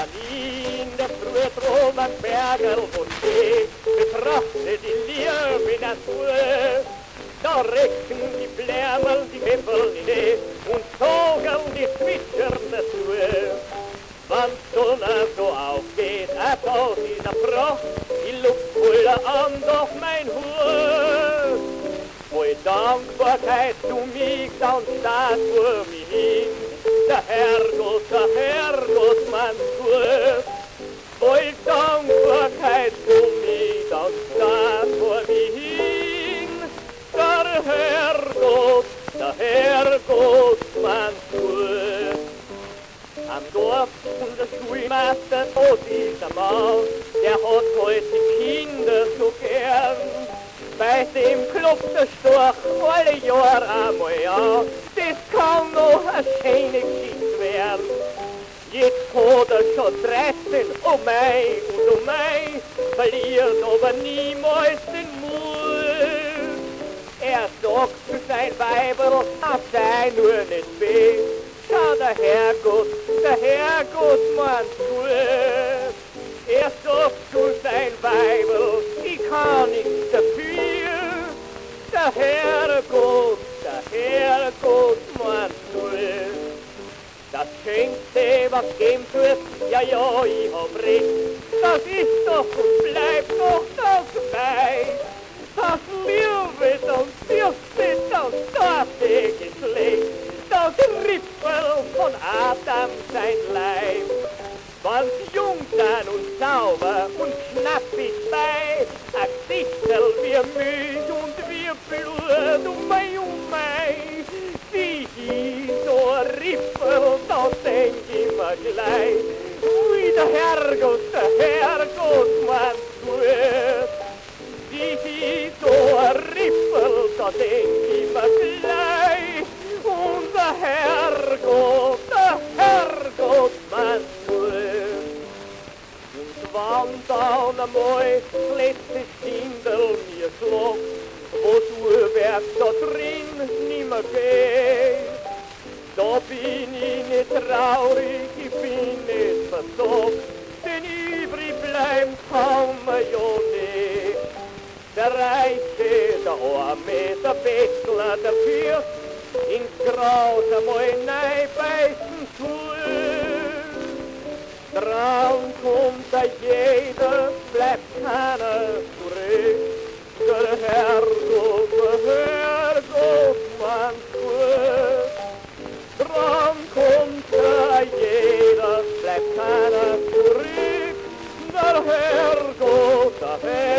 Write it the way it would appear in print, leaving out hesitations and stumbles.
Berlin, der frühe Traum an Bergen und See, betrachtet die Liebe in der Natur. Da recken die Blärmel, die Wimpel in und zogen die Zwitschernde zu. Wann's Sonne so aufgeht, aus dieser Pracht, die Luft voll an auf mein Hut. Voll Dankbarkeit zu mich, dann staat vor mich hin, der Herrgott, mein Gut. Voll Dankbarkeit zu mich, dann staat vor mich hin, der Herrgott, mein Gut. Am Dorf unser Schulmeister, oh dieser Mann, der hat heute die Kinder so gern. Bei dem klopft der Storch alle Jahre einmal an, das kann noch eine schöne Geschichte werden. Jetzt hat er schon 13, oh mei und oh mei, verliert aber niemals den Mut. Er sagt zu sein Weiberl, er sei nur nicht weh. Schau, der Herrgott meint gut. Er sagt zu sein Weiberl, ich kann nichts dafür. Der Herrgott meint gut. Das Schönste, was geben tut, ja, ich hab recht. Das ist doch und bleibt doch dabei. Das Liebe, das Dürste, das Dorte Geschlecht. Das Riffel von Adam sein Leib. Wann's jung sein und sauber und knappig bei, ein Gesichtel wie Milch und wie Blut, oh mei, wie so ein Riffel, da denk ich mir gleich, wie der Herrgott, mein Gut. Wie so ein Riffel, da denk ich mir gleich, und der Herrgott, mein Gut. Und wann dann einmal das letzte Stindel mir schlagt, wo du Werk da drin nimmer geht, da bin ich nicht traurig, ich bin nicht versagt, denn übrig bleibt kaum ja nicht. Der Reiche, der Arme, der Bettler, der Fürst, ins Gras einmal neibeißen tut. Dran kommt da jeder, bleibt keiner zurück. Der Herrgott, mein Gut. Dran kommt da jeder, bleibt keiner zurück. Der Herrgott,